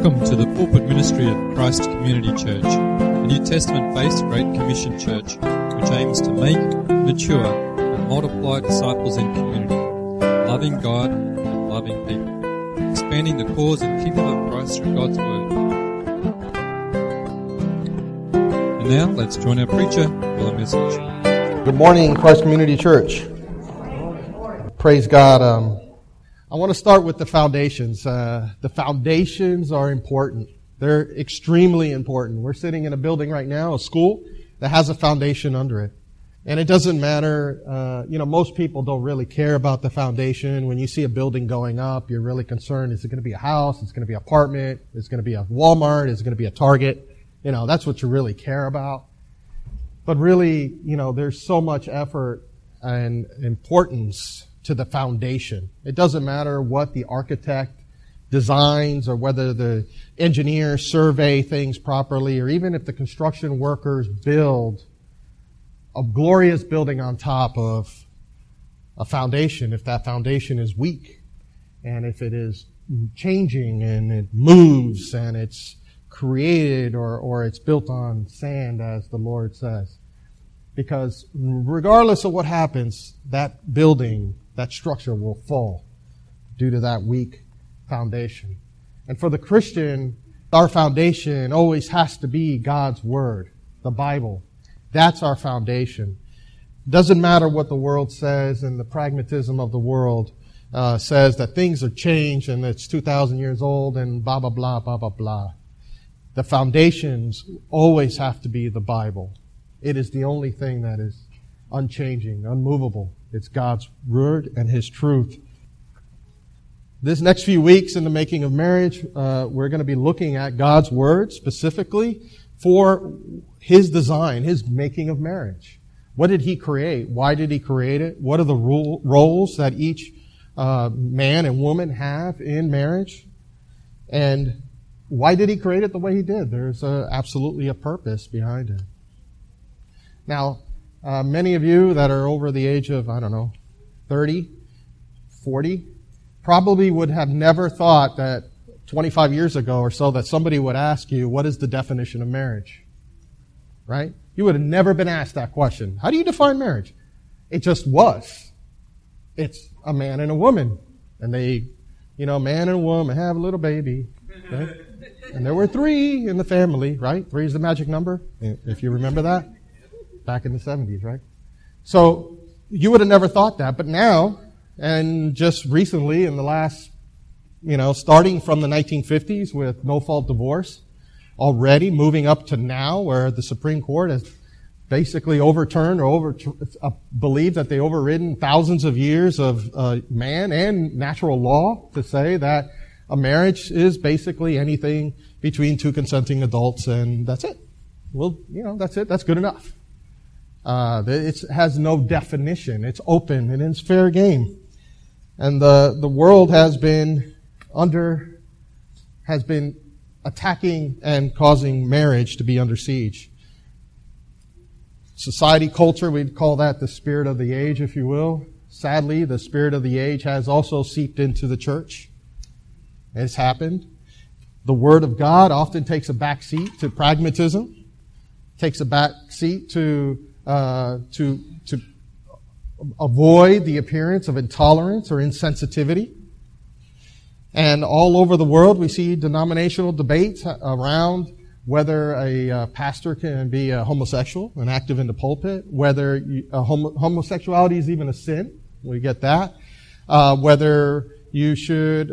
Welcome to the pulpit ministry of Christ Community Church, a New Testament-based Great Commission church which aims to make, mature, and multiply disciples in community, loving God and loving people, expanding the cause and kingdom of Christ through God's Word. And now, let's join our preacher for the message. Good morning, Christ Community Church. Praise God. I want to start with the foundations. The foundations are important. They're extremely important. We're sitting in a building right now, a school, that has a foundation under it. And it doesn't matter, most people don't really care about the foundation. When you see a building going up, you're really concerned, is it going to be a house? Is it going to be an apartment? Is it going to be a Walmart? Is it going to be a Target? That's what you really care about. But really, there's so much effort and importance to the foundation. It doesn't matter what the architect designs or whether the engineers survey things properly or even if the construction workers build a glorious building on top of a foundation, if that foundation is weak and if it is changing and it moves and it's created or it's built on sand, as the Lord says. Because regardless of what happens, that building, that structure will fall due to that weak foundation. And for the Christian, our foundation always has to be God's Word, the Bible. That's our foundation. Doesn't matter what the world says and the pragmatism of the world says that things are changed and it's 2,000 years old and blah, blah, blah, blah, blah, blah. The foundations always have to be the Bible. It is the only thing that is unchanging, unmovable. It's God's Word and His truth. This next few weeks in the making of marriage, we're going to be looking at God's Word specifically for His design, His making of marriage. What did He create? Why did He create it? What are the roles that each man and woman have in marriage? And why did He create it the way He did? There's absolutely a purpose behind it. Now, many of you that are over the age of, 30, 40, probably would have never thought that 25 years ago or so that somebody would ask you, what is the definition of marriage? Right? You would have never been asked that question. How do you define marriage? It just was. It's a man and a woman. And they, man and a woman have a little baby. Right? And there were 3 in the family, right? 3 is the magic number, if you remember that. Back in the 70s, right? So you would have never thought that, but now, and just recently in the last, starting from the 1950s with no-fault divorce, already moving up to now where the Supreme Court has basically overturned or believed that they overridden thousands of years of man and natural law to say that a marriage is basically anything between 2 consenting adults and that's it. Well, that's it. That's good enough. It has no definition. It's open and it's fair game. And the world has been attacking and causing marriage to be under siege. Society, culture, we'd call that the spirit of the age, if you will. Sadly, the spirit of the age has also seeped into the church. It's happened. The Word of God often takes a back seat to pragmatism, takes a back seat to avoid the appearance of intolerance or insensitivity. And all over the world, we see denominational debates around whether a pastor can be a homosexual and active in the pulpit, whether homosexuality is even a sin. We get that. Whether you should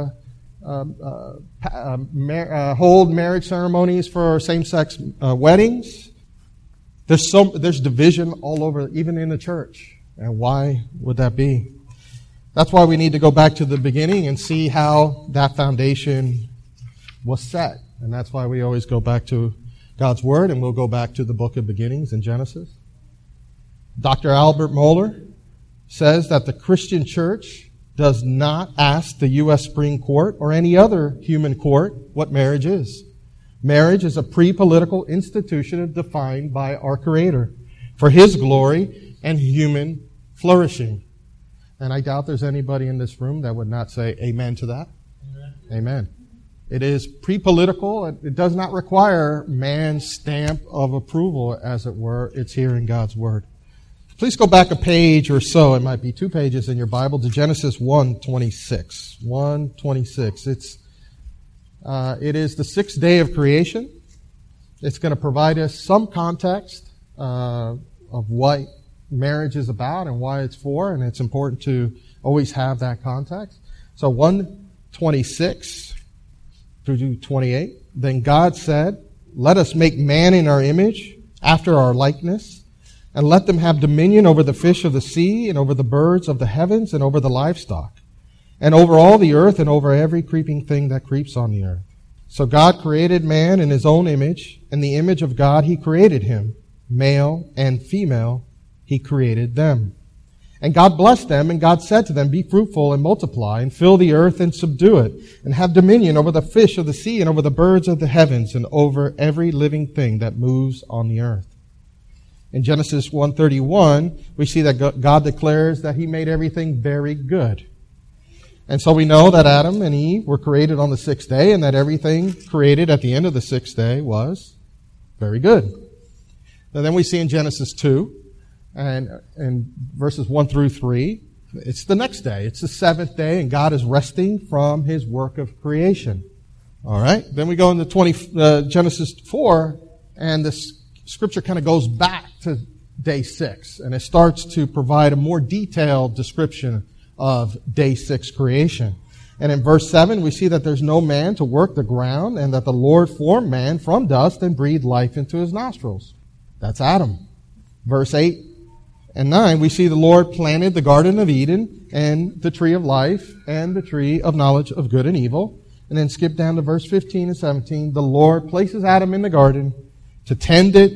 hold marriage ceremonies for same-sex weddings. There's division all over, even in the church. And why would that be? That's why we need to go back to the beginning and see how that foundation was set. And that's why we always go back to God's Word, and we'll go back to the book of beginnings in Genesis. Dr. Albert Mohler says that the Christian church does not ask the U.S. Supreme Court or any other human court what marriage is. Marriage is a pre-political institution defined by our Creator for His glory and human flourishing. And I doubt there's anybody in this room that would not say amen to that. Amen. Amen. It is pre-political. It does not require man's stamp of approval, as it were. It's here in God's Word. Please go back a page or so. It might be 2 pages in your Bible to Genesis 1:26. 1:26. It is the 6th day of creation. It's going to provide us some context of what marriage is about and why it's for, and it's important to always have that context. So 1:26 through 28. Then God said, "Let us make man in our image, after our likeness, and let them have dominion over the fish of the sea, and over the birds of the heavens, and over the livestock, and over all the earth, and over every creeping thing that creeps on the earth." So God created man in His own image. In the image of God He created him. Male and female He created them. And God blessed them, and God said to them, "Be fruitful and multiply, and fill the earth and subdue it, and have dominion over the fish of the sea, and over the birds of the heavens, and over every living thing that moves on the earth." In Genesis 1:31, we see that God declares that He made everything very good. And so we know that Adam and Eve were created on the 6th day, and that everything created at the end of the 6th day was very good. And then we see in Genesis 2, and verses 1 through 3, it's the next day. It's the 7th day, and God is resting from His work of creation. All right? Then we go into Genesis 4, and this scripture kind of goes back to day 6, and it starts to provide a more detailed description of day 6 creation. And in verse 7, we see that there's no man to work the ground, and that the Lord formed man from dust and breathed life into his nostrils. That's Adam. Verse 8 and 9, we see the Lord planted the Garden of Eden and the tree of life and the tree of knowledge of good and evil. And then skip down to verse 15 and 17. The Lord places Adam in the garden to tend it,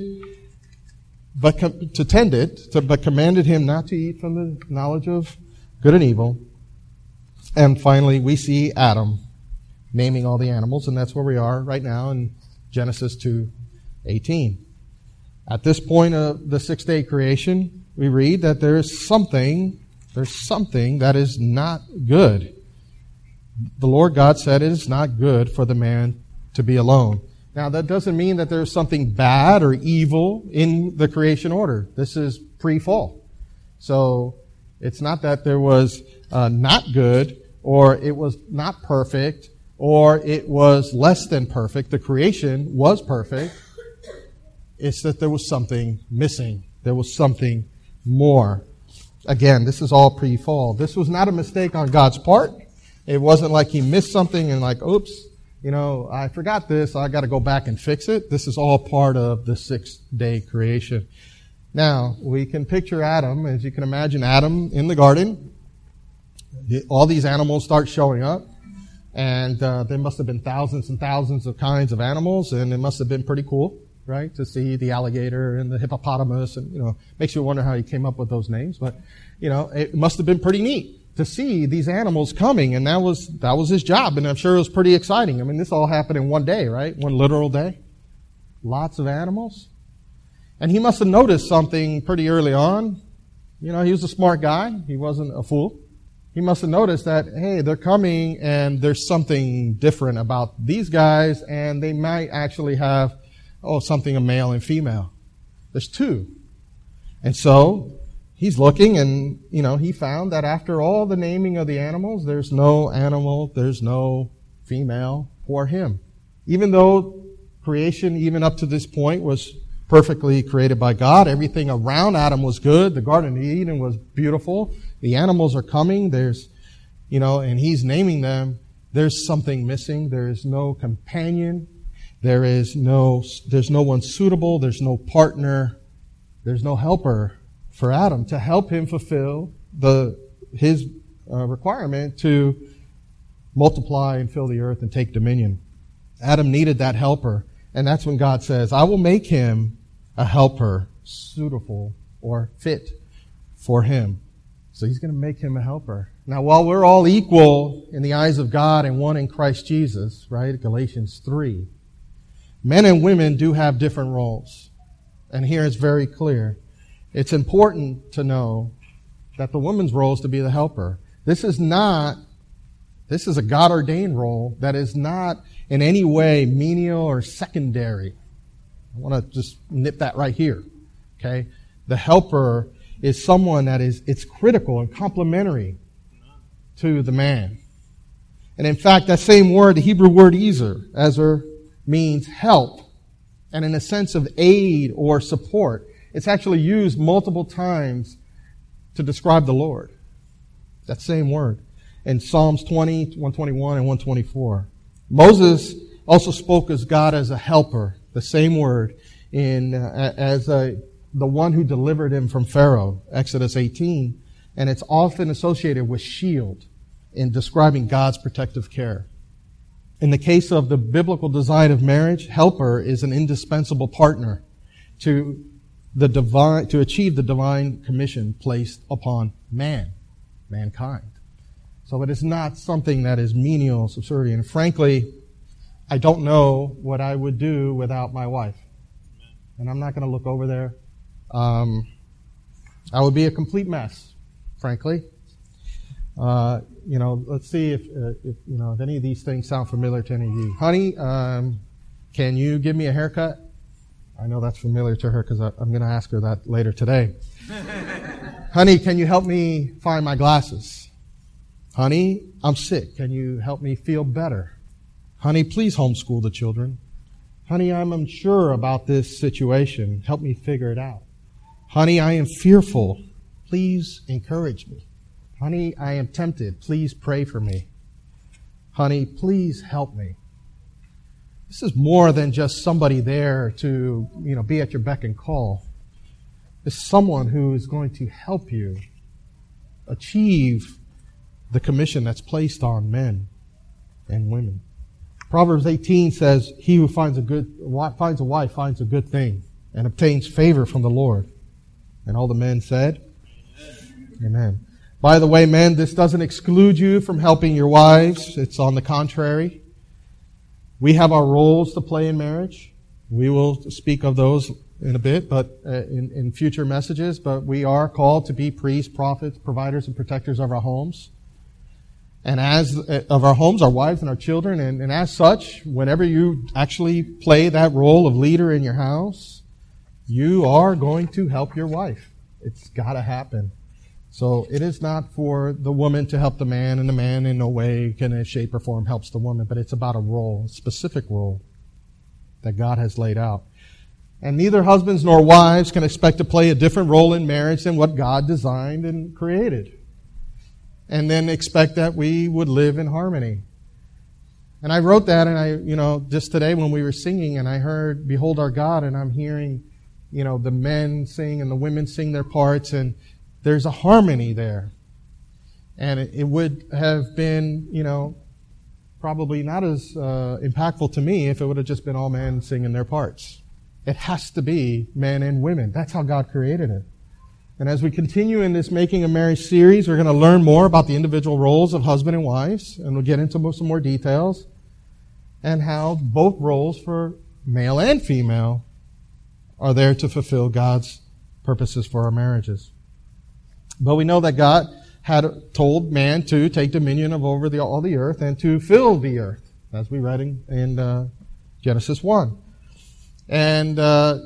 but commanded him not to eat from the knowledge of good and evil. And finally, we see Adam naming all the animals, and that's where we are right now in Genesis 2:18. At this point of the 6th day creation, we read that there's something that is not good. The Lord God said it is not good for the man to be alone. Now, that doesn't mean that there's something bad or evil in the creation order. This is pre-fall. So, it's not that there was not good, or it was not perfect, or it was less than perfect. The creation was perfect. It's that there was something missing. There was something more. Again, this is all pre-fall. This was not a mistake on God's part. It wasn't like He missed something and like, oops, I forgot this. I got to go back and fix it. This is all part of the 6th day creation. Now, we can picture Adam, as you can imagine Adam in the garden. All these animals start showing up, and there must have been thousands and thousands of kinds of animals, and it must have been pretty cool, right, to see the alligator and the hippopotamus, and, makes you wonder how he came up with those names, but, it must have been pretty neat to see these animals coming, and that was his job, and I'm sure it was pretty exciting. I mean, this all happened in one day, right? One literal day. Lots of animals. And he must have noticed something pretty early on. He was a smart guy. He wasn't a fool. He must have noticed that, hey, they're coming and there's something different about these guys, and they might actually have, something of male and female. There's 2. And so he's looking, and, he found that after all the naming of the animals, there's no female for him. Even though creation, even up to this point, was perfectly created by God. Everything around Adam was good. The Garden of Eden was beautiful. The animals are coming. There's, and he's naming them. There's something missing. There is no companion. There's no one suitable. There's no partner. There's no helper for Adam to help him fulfill his requirement to multiply and fill the earth and take dominion. Adam needed that helper. And that's when God says, I will make him a helper suitable or fit for him. So He's going to make him a helper. Now, while we're all equal in the eyes of God and one in Christ Jesus, right, Galatians 3, men and women do have different roles. And here it's very clear. It's important to know that the woman's role is to be the helper. This is not This is a God-ordained role that is not in any way menial or secondary. I want to just nip that right here. Okay? The helper is someone that it's critical and complementary to the man. And in fact, that same word, the Hebrew word ezer, means help. And in a sense of aid or support. It's actually used multiple times to describe the Lord. That same word. In Psalms 20, 121, and 124. Moses also spoke as God as a helper. The same word as the one who delivered him from Pharaoh, Exodus 18. And it's often associated with shield in describing God's protective care. In the case of the biblical design of marriage, helper is an indispensable partner to achieve the divine commission placed upon mankind. So it is not something that is menial, subservient. And frankly, I don't know what I would do without my wife. And I'm not going to look over there. I would be a complete mess, frankly. Let's see if any of these things sound familiar to any of you. Honey, can you give me a haircut? I know that's familiar to her because I'm going to ask her that later today. Honey, can you help me find my glasses? Honey, I'm sick. Can you help me feel better? Honey, please homeschool the children. Honey, I'm unsure about this situation. Help me figure it out. Honey, I am fearful. Please encourage me. Honey, I am tempted. Please pray for me. Honey, please help me. This is more than just somebody there to, be at your beck and call. It's someone who is going to help you achieve the commission that's placed on men and women. Proverbs 18 says, he who finds a wife finds a good thing and obtains favor from the Lord. And all the men said, Amen. By the way, men, this doesn't exclude you from helping your wives. It's on the contrary. We have our roles to play in marriage. We will speak of those in a bit, but in future messages. But we are called to be priests, prophets, providers, and protectors of our homes. And of our homes, our wives and our children. And as such, whenever you actually play that role of leader in your house, you are going to help your wife. It's got to happen. So it is not for the woman to help the man, and the man in no way, in shape or form, helps the woman. But it's about a role, a specific role that God has laid out. And neither husbands nor wives can expect to play a different role in marriage than what God designed and created. And then expect that we would live in harmony. And I wrote that, and just today when we were singing, and I heard, Behold Our God, and I'm hearing, the men sing and the women sing their parts, and there's a harmony there. And it would have been, probably not as impactful to me if it would have just been all men singing their parts. It has to be men and women. That's how God created it. And as we continue in this Making a Marriage series, we're going to learn more about the individual roles of husband and wives, and we'll get into some more details, and how both roles for male and female are there to fulfill God's purposes for our marriages. But we know that God had told man to take dominion over all the earth and to fill the earth, as we read in Genesis 1. And,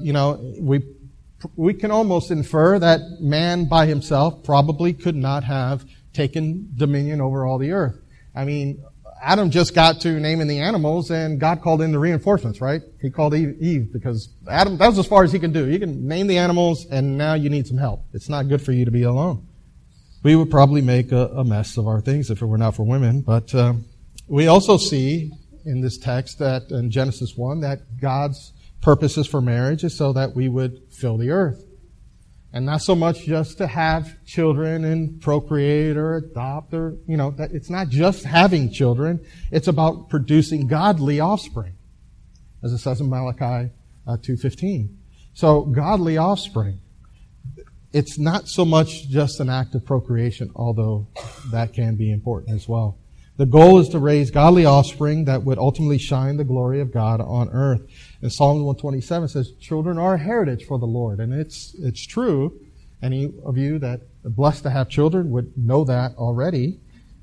we can almost infer that man by himself probably could not have taken dominion over all the earth. I mean, Adam just got to naming the animals, and God called in the reinforcements, right? He called Eve because Adam, that was as far as he can do. You can name the animals, and now you need some help. It's not good for you to be alone. We would probably make a mess of our things if it were not for women. But we also see in this text that in Genesis 1 that God's purposes for marriage is so that we would fill the earth. And not so much just to have children and procreate or adopt or, that it's not just having children. It's about producing godly offspring, as it says in Malachi 2:15. So godly offspring. It's not so much just an act of procreation, although that can be important as well. The goal is to raise godly offspring that would ultimately shine the glory of God on earth. And Psalm 127 says, children are a heritage for the Lord. And it's true. Any of you that are blessed to have children would know that already.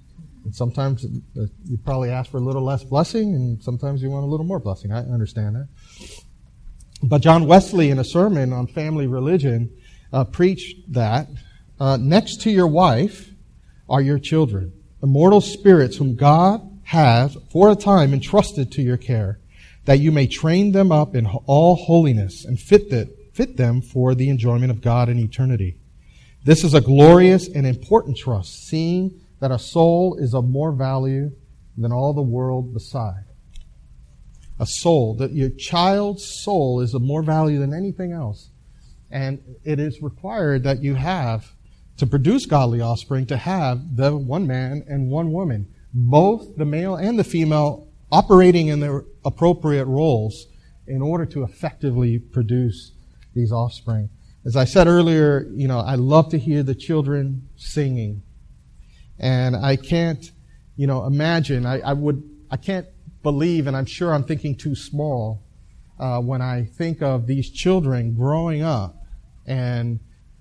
And sometimes you probably ask for a little less blessing, and sometimes you want a little more blessing. I understand that. But John Wesley, in a sermon on family religion, preached that next to your wife are your children, immortal spirits whom God has for a time entrusted to your care, that you may train them up in all holiness and fit them for the enjoyment of God in eternity. This is a glorious and important trust, seeing that a soul is of more value than all the world beside. A soul, that your child's soul is of more value than anything else. And it is required that you have, to produce godly offspring, to have the one man and one woman, both the male and the female, operating in their appropriate roles in order to effectively produce these offspring. As I said earlier, I love to hear the children singing. And I can't, imagine, I can't believe, and I'm sure I'm thinking too small, when I think of these children growing up and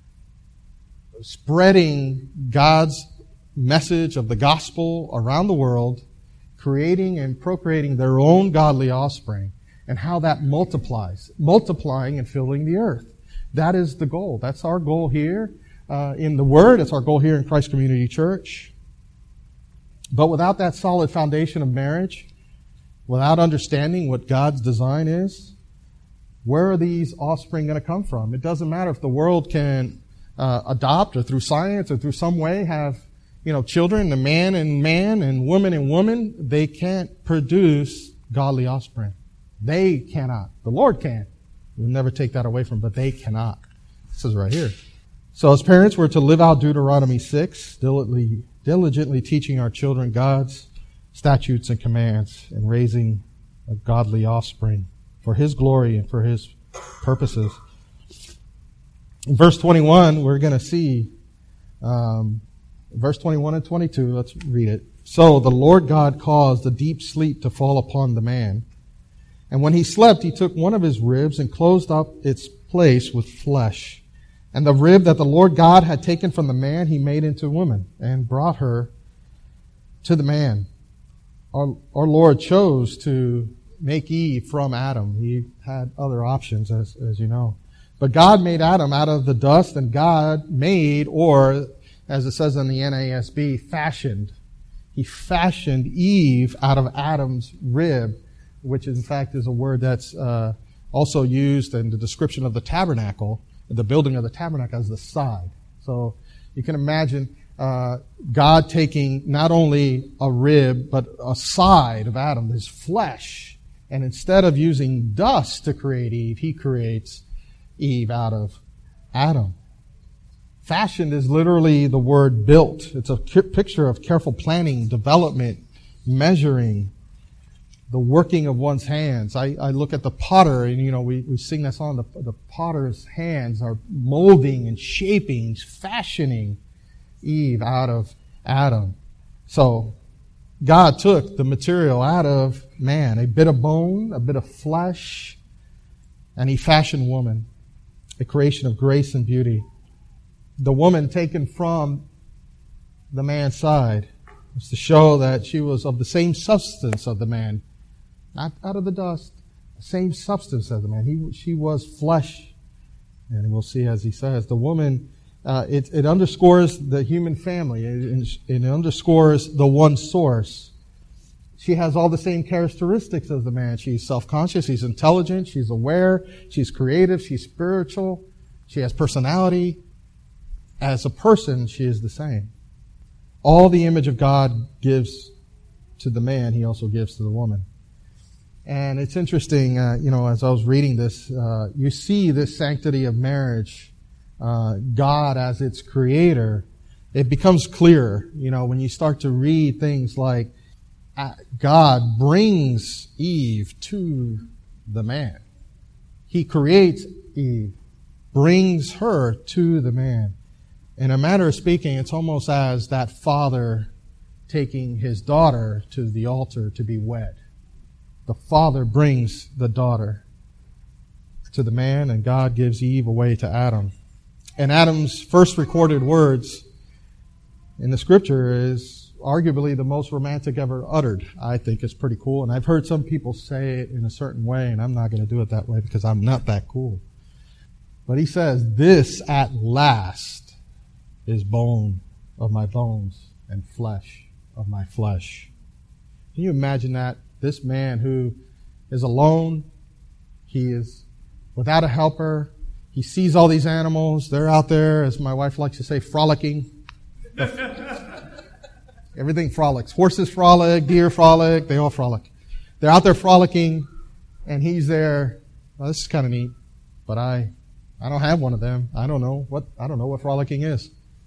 spreading God's message of the gospel around the world, creating and procreating their own godly offspring, and how that multiplying and filling the earth. That is the goal. That's our goal here in the Word. It's our goal here in Christ Community Church. But without that solid foundation of marriage, without understanding what God's design is, where are these offspring going to come from? It doesn't matter if the world can adopt, or through science or through some way have, children, the man and woman, they can't produce godly offspring. They cannot. The Lord can. We'll never take that away from them, but they cannot. This is right here. So as parents, we're to live out Deuteronomy 6, diligently teaching our children God's statutes and commands, and raising a godly offspring for His glory and for His purposes. In verse 21, we're going to see, verse 21 and 22, let's read it. So the Lord God caused a deep sleep to fall upon the man. And when he slept, he took one of his ribs and closed up its place with flesh. And the rib that the Lord God had taken from the man, he made into a woman and brought her to the man. Our Lord chose to make Eve from Adam. He had other options, as you know. But God made Adam out of the dust, and God made, or as it says in the NASB, fashioned. He fashioned Eve out of Adam's rib, which in fact is a word that's also used in the description of the tabernacle, the building of the tabernacle, as the side. So you can imagine God taking not only a rib, but a side of Adam, his flesh. And instead of using dust to create Eve, He creates Eve out of Adam. Fashioned is literally the word built. It's a picture of careful planning, development, measuring, the working of one's hands. I look at the potter, and we sing that song, the potter's hands are molding and shaping, fashioning Eve out of Adam. So God took the material out of man, a bit of bone, a bit of flesh, and He fashioned woman, a creation of grace and beauty. The woman taken from the man's side was to show that she was of the same substance of the man, not out of the dust, the same substance as the man. She was flesh. And we'll see as he says, the woman, it underscores the human family. It underscores the one source. She has all the same characteristics as the man. She's self-conscious, she's intelligent, she's aware, she's creative, she's spiritual, she has personality. As a person, she is the same. All the image of God gives to the man, He also gives to the woman. And it's interesting, as I was reading this, you see this sanctity of marriage, God as its creator. It becomes clearer, when you start to read things like God brings Eve to the man. He creates Eve, brings her to the man. In a manner of speaking, it's almost as that father taking his daughter to the altar to be wed. The father brings the daughter to the man, and God gives Eve away to Adam. And Adam's first recorded words in the Scripture arguably the most romantic ever uttered, I think is pretty cool. And I've heard some people say it in a certain way, and I'm not going to do it that way because I'm not that cool. But he says, this at last is bone of my bones and flesh of my flesh. Can you imagine that? This man who is alone, he is without a helper, he sees all these animals, they're out there, as my wife likes to say, frolicking. Everything frolics. Horses frolic, deer frolic, they all frolic. They're out there frolicking, and he's there. Well, this is kind of neat, but I don't have one of them. I don't know what frolicking is.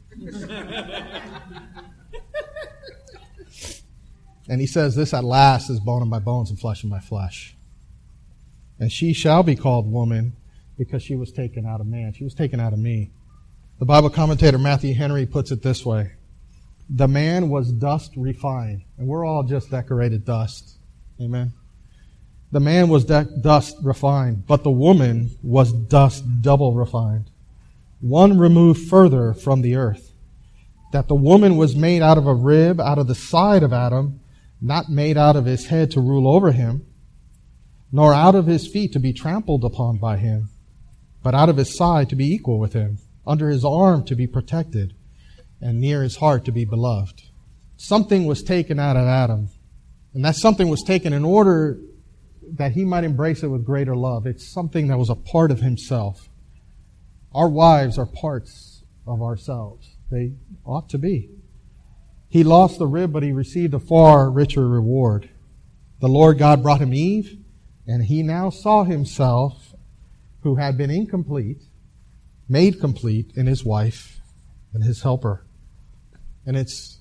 And he says, this at last is bone of my bones and flesh of my flesh. And she shall be called woman because she was taken out of man. She was taken out of me. The Bible commentator Matthew Henry puts it this way. The man was dust refined. And we're all just decorated dust. Amen. The man was dust refined, but the woman was dust double refined. One removed further from the earth. That the woman was made out of a rib, out of the side of Adam, not made out of his head to rule over him, nor out of his feet to be trampled upon by him, but out of his side to be equal with him, under his arm to be protected, and near his heart to be beloved. Something was taken out of Adam, and that something was taken in order that he might embrace it with greater love. It's something that was a part of himself. Our wives are parts of ourselves. They ought to be. He lost the rib, but he received a far richer reward. The Lord God brought him Eve, and he now saw himself, who had been incomplete, made complete in his wife and his helper. And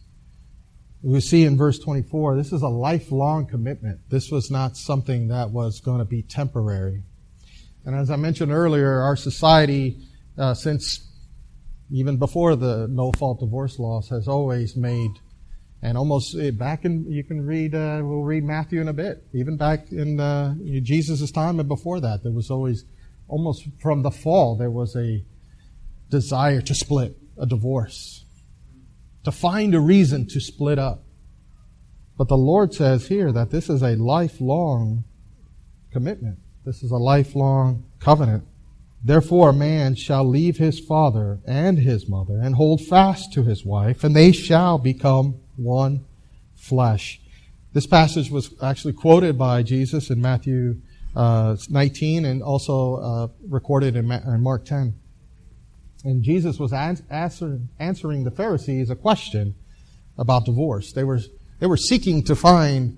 we see in verse 24, this is a lifelong commitment. This was not something that was going to be temporary. And as I mentioned earlier, our society, since even before the no-fault divorce laws, has always made, and almost back in, you can read, we'll read Matthew in a bit, even back in Jesus' time and before that, there was always, almost from the fall, there was a desire to split, a divorce, to find a reason to split up. But the Lord says here that this is a lifelong commitment. This is a lifelong covenant. Therefore, a man shall leave his father and his mother and hold fast to his wife, and they shall become one flesh. This passage was actually quoted by Jesus in Matthew 19 and also recorded in Mark 10. And Jesus was answering the Pharisees a question about divorce. They were seeking to find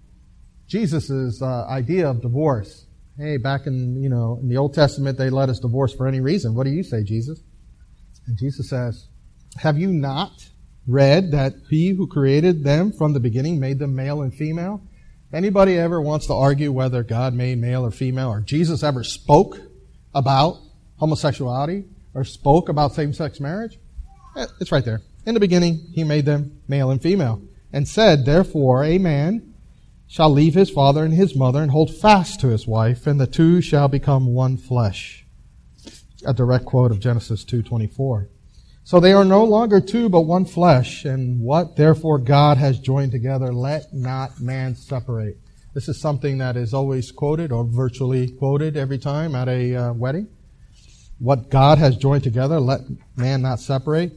Jesus' idea of divorce. Hey, back in the Old Testament, they let us divorce for any reason. What do you say, Jesus? And Jesus says, have you not read that he who created them from the beginning made them male and female? Anybody ever wants to argue whether God made male or female, or Jesus ever spoke about homosexuality or spoke about same-sex marriage? It's right there. In the beginning, he made them male and female, and said, therefore, a man shall leave his father and his mother and hold fast to his wife, and the two shall become one flesh. A direct quote of Genesis 2:24. So they are no longer two, but one flesh, and what therefore God has joined together, let not man separate. This is something that is always quoted, or virtually quoted every time at a wedding. What God has joined together, let man not separate.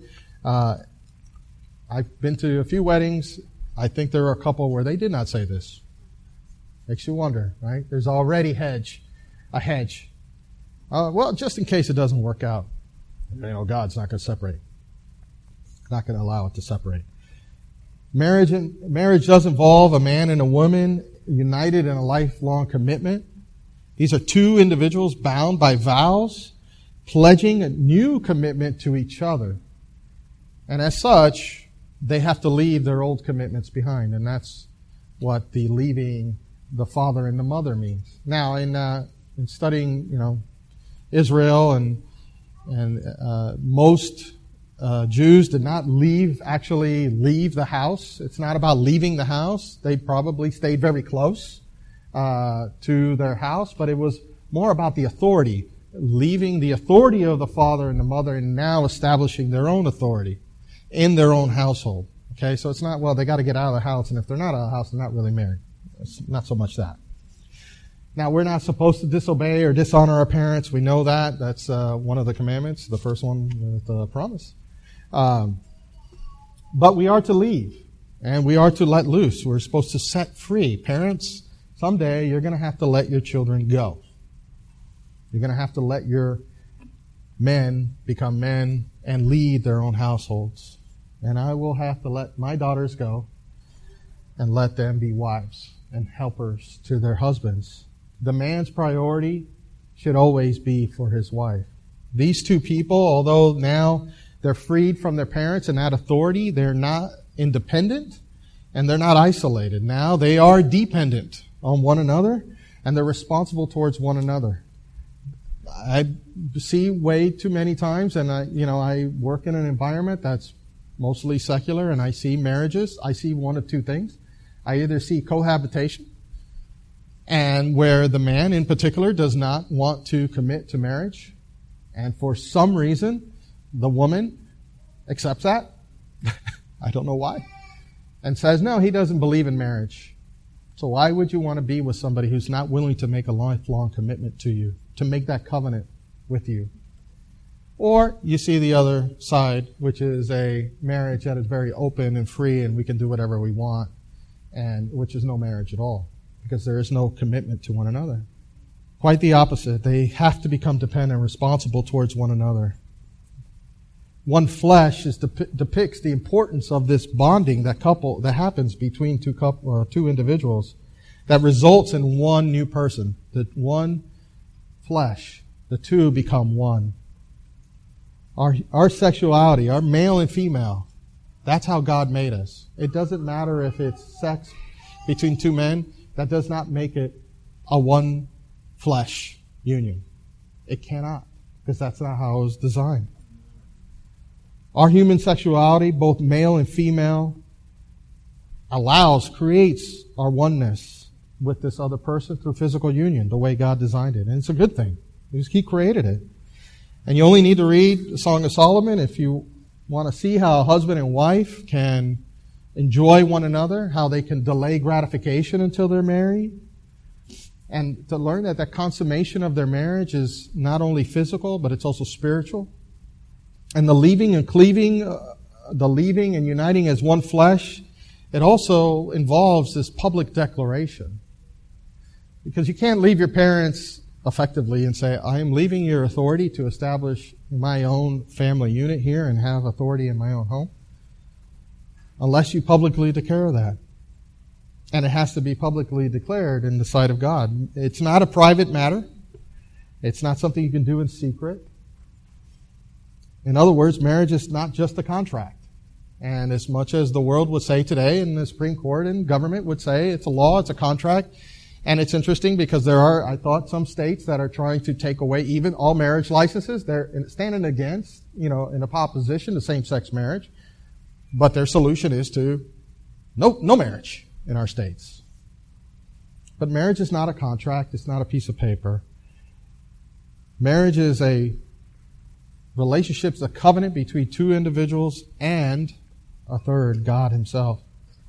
I've been to a few weddings. I think there are a couple where they did not say this. Makes you wonder, right? There's already a hedge. Well, just in case it doesn't work out. God's not going to separate. Not going to allow it to separate. Marriage does involve a man and a woman united in a lifelong commitment. These are two individuals bound by vows, pledging a new commitment to each other. And as such, they have to leave their old commitments behind. And that's what the leaving the father and the mother means. Now, in studying, Israel and most Jews did not actually leave the house. It's not about leaving the house. They probably stayed very close to their house, but it was more about the authority, leaving the authority of the father and the mother and now establishing their own authority in their own household. Okay, so it's not, well, they got to get out of the house, and if they're not out of the house, they're not really married. It's not so much that. Now, we're not supposed to disobey or dishonor our parents. We know that. That's one of the commandments, the first one with the promise. But we are to leave, and we are to let loose. We're supposed to set free. Parents, someday you're going to have to let your children go. You're going to have to let your men become men and lead their own households. And I will have to let my daughters go and let them be wives and helpers to their husbands. The man's priority should always be for his wife. These two people, although now they're freed from their parents and that authority, they're not independent and they're not isolated. Now they are dependent on one another and they're responsible towards one another. I see way too many times, and I work in an environment that's mostly secular, and I see marriages. I see one of two things. I either see cohabitation, and where the man in particular does not want to commit to marriage, and for some reason the woman accepts that. I don't know why, and says, no, he doesn't believe in marriage. So why would you want to be with somebody who's not willing to make a lifelong commitment to you, to make that covenant with you? Or you see the other side, which is a marriage that is very open and free and we can do whatever we want, and which is no marriage at all, because there is no commitment to one another. Quite the opposite. They have to become dependent and responsible towards one another. One flesh depicts the importance of this bonding that happens between two individuals that results in one new person. The one flesh, the two become one. Our sexuality, our male and female, that's how God made us. It doesn't matter if it's sex between two men. That does not make it a one flesh union. It cannot, because that's not how it was designed. Our human sexuality, both male and female, creates our oneness with this other person through physical union, the way God designed it. And it's a good thing, because He created it. And you only need to read the Song of Solomon if you want to see how a husband and wife can enjoy one another, how they can delay gratification until they're married, and to learn that the consummation of their marriage is not only physical, but it's also spiritual. And the leaving and cleaving, the leaving and uniting as one flesh, it also involves this public declaration. Because you can't leave your parents effectively and say, I am leaving your authority to establish my own family unit here and have authority in my own home, unless you publicly declare that. And it has to be publicly declared in the sight of God. It's not a private matter. It's not something you can do in secret. In other words, marriage is not just a contract. And as much as the world would say today, and the Supreme Court and government would say it's a law, it's a contract. And it's interesting because there are, I thought, some states that are trying to take away even all marriage licenses. They're standing against, in opposition to same-sex marriage. But their solution is to no marriage in our states. But marriage is not a contract. It's not a piece of paper. Marriage is a relationship, a covenant between two individuals and a third, God Himself.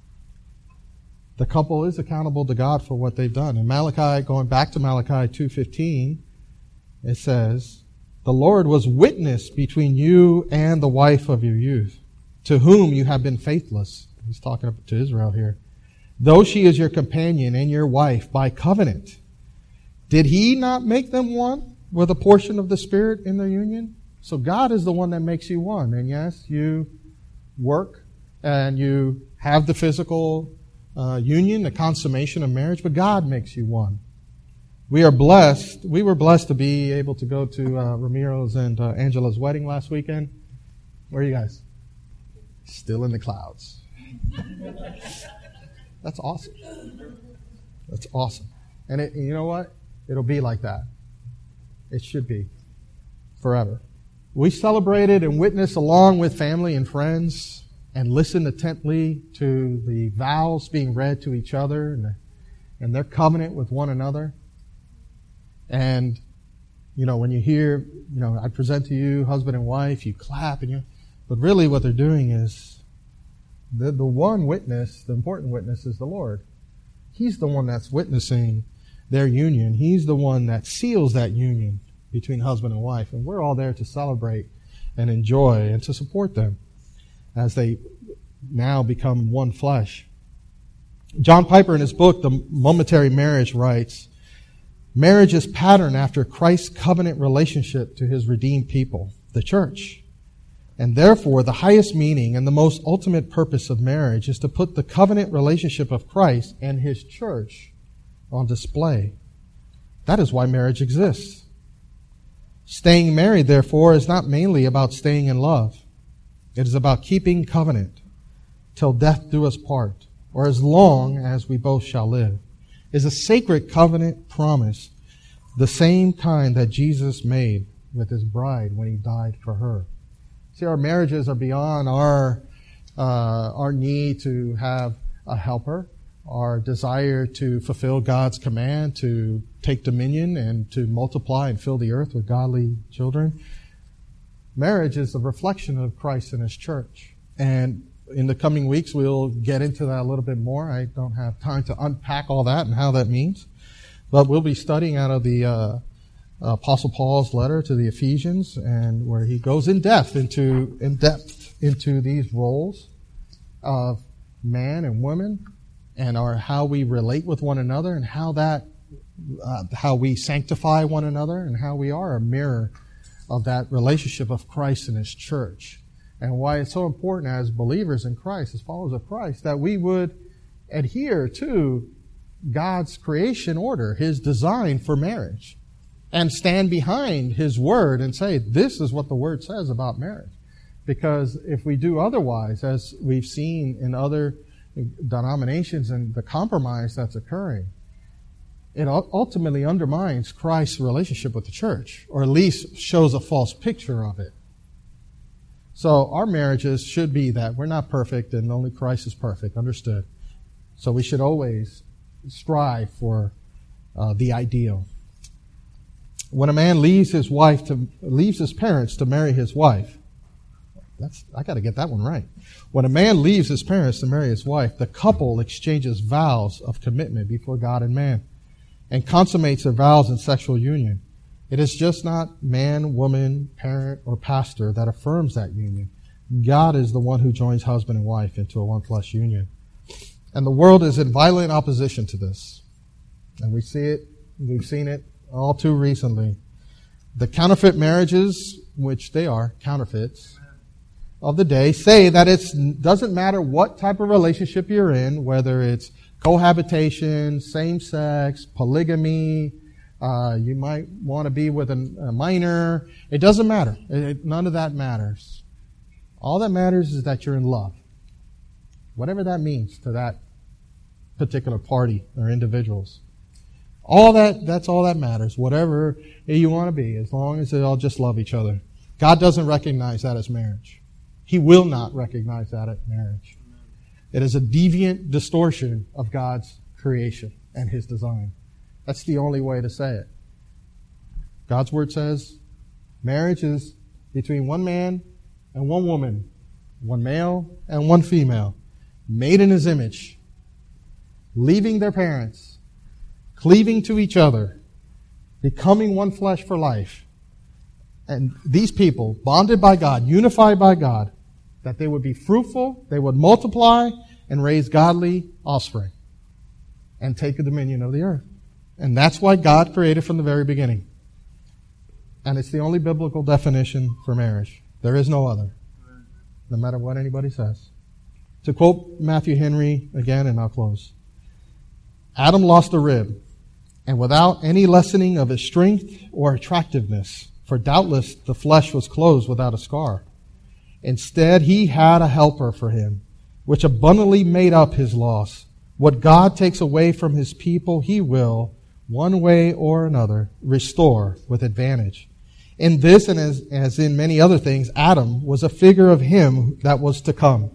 The couple is accountable to God for what they've done. In Malachi, going back to Malachi 2:15, it says, the Lord was witness between you and the wife of your youth, to whom you have been faithless. He's talking to Israel here. Though she is your companion and your wife by covenant, did He not make them one with a portion of the Spirit in their union? So God is the one that makes you one. And yes, you work and you have the physical union, the consummation of marriage, but God makes you one. We are blessed. We were blessed to be able to go to Ramiro's and Angela's wedding last weekend. Where are you guys? Still in the clouds. That's awesome. That's awesome. And you know what? It'll be like that. It should be forever. We celebrated and witnessed along with family and friends and listened intently to the vows being read to each other and their covenant with one another. And, when you hear, I present to you husband and wife, you clap but really what they're doing is The one witness, the important witness, is the Lord. He's the one that's witnessing their union. He's the one that seals that union between husband and wife. And we're all there to celebrate and enjoy and to support them as they now become one flesh. John Piper, in his book, The Momentary Marriage, writes, "Marriage is patterned after Christ's covenant relationship to his redeemed people, the church. And therefore, the highest meaning and the most ultimate purpose of marriage is to put the covenant relationship of Christ and his church on display. That is why marriage exists. Staying married, therefore, is not mainly about staying in love. It is about keeping covenant till death do us part, or as long as we both shall live. It is a sacred covenant promise, the same kind that Jesus made with his bride when he died for her." See, our marriages are beyond our need to have a helper, our desire to fulfill God's command to take dominion and to multiply and fill the earth with godly children. Marriage is a reflection of Christ and his church. And in the coming weeks, we'll get into that a little bit more. I don't have time to unpack all that and how that means. But we'll be studying out of the Apostle Paul's letter to the Ephesians, and where he goes in depth into these roles of man and woman, and how we relate with one another, and how we sanctify one another, and how we are a mirror of that relationship of Christ and his church. And why it's so important as believers in Christ, as followers of Christ, that we would adhere to God's creation order, his design for marriage, and stand behind his word and say, this is what the word says about marriage. Because if we do otherwise, as we've seen in other denominations and the compromise that's occurring, it ultimately undermines Christ's relationship with the church, or at least shows a false picture of it. So our marriages should be that. We're not perfect, and only Christ is perfect, understood. So we should always strive for the ideal. When a man leaves his parents to marry his wife, I got to get that one right. When a man leaves his parents to marry his wife, the couple exchanges vows of commitment before God and man, and consummates their vows in sexual union. It is just not man, woman, parent, or pastor that affirms that union. God is the one who joins husband and wife into a one flesh union. And the world is in violent opposition to this. And we've seen it all too recently. The counterfeit marriages, which they are counterfeits of the day, say that it doesn't matter what type of relationship you're in, whether it's cohabitation, same-sex, polygamy, you might want to be with a minor. It doesn't matter. None of that matters. All that matters is that you're in love. Whatever that means to that particular party or individuals. That's all that matters. Whatever you want to be, as long as they all just love each other. God doesn't recognize that as marriage. He will not recognize that as marriage. It is a deviant distortion of God's creation and his design. That's the only way to say it. God's word says marriage is between one man and one woman, one male and one female, made in his image, leaving their parents, cleaving to each other, becoming one flesh for life. And these people, bonded by God, unified by God, that they would be fruitful, they would multiply, and raise godly offspring, and take the dominion of the earth. And that's why God created from the very beginning. And it's the only biblical definition for marriage. There is no other, no matter what anybody says. To quote Matthew Henry again, and I'll close. Adam lost a rib, and without any lessening of his strength or attractiveness, for doubtless the flesh was closed without a scar. Instead, he had a helper for him, which abundantly made up his loss. What God takes away from his people, he will, one way or another, restore with advantage. In this, and as in many other things, Adam was a figure of him that was to come.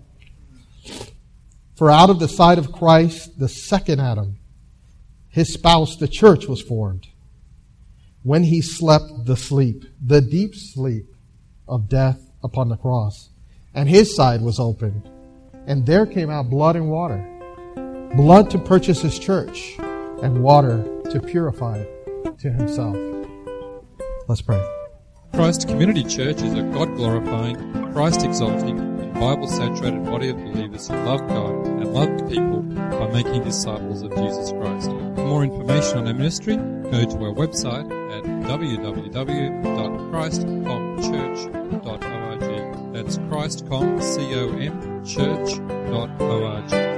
For out of the side of Christ, the second Adam, his spouse, the church, was formed. When he slept the deep sleep of death upon the cross, and his side was opened, And there came out blood and water. Blood to purchase His church, and water to purify it to Himself. Let's pray. Christ Community Church is a God-glorifying, Christ-exalting, and Bible-saturated body of believers who love God and love people by making disciples of Jesus Christ. For more information on our ministry, go to our website at www.christcomchurch.org. That's christcom, church.org.